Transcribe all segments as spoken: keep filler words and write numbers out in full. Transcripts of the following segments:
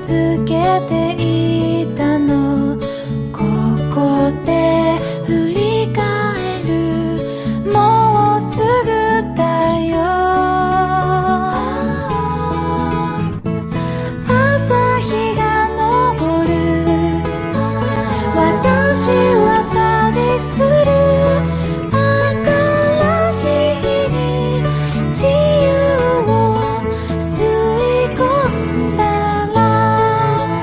つけていたの。ここで振り返る、もうすぐだよ。朝日が昇る、私は旅する。新しい日に自由を吸い込んだら、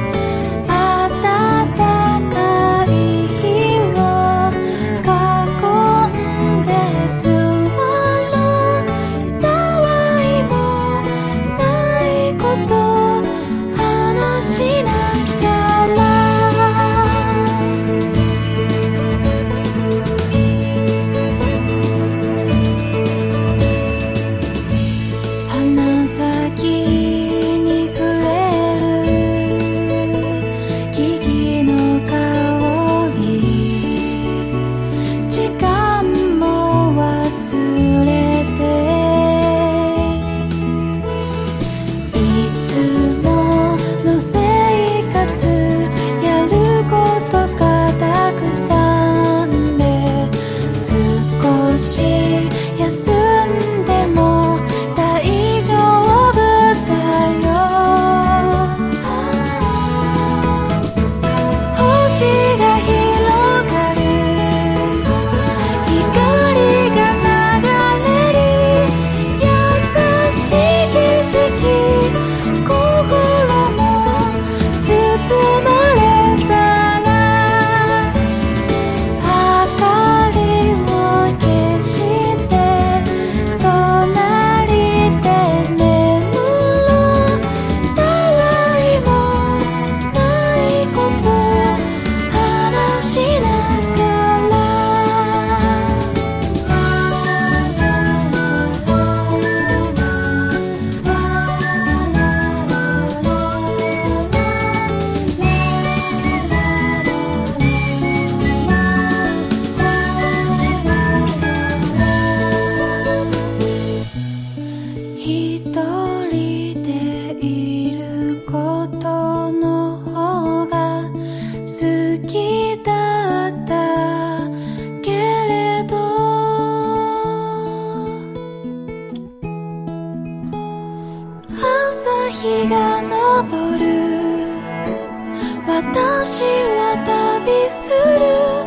暖かい日を囲んで座ろう。たわいもないこと話しながら、鼻先に触れる木々の香り、時間も忘れて、いつもの生活、やることがたくさんで、少し休んでも大丈夫だよ。星が広がる、光が流れる、優しい景色、心も包まれたら、明かりを消して隣で眠ろう。たわいもないこと話しながら、一人でいることの方が好きだったけれど、朝日が昇る、私は旅する。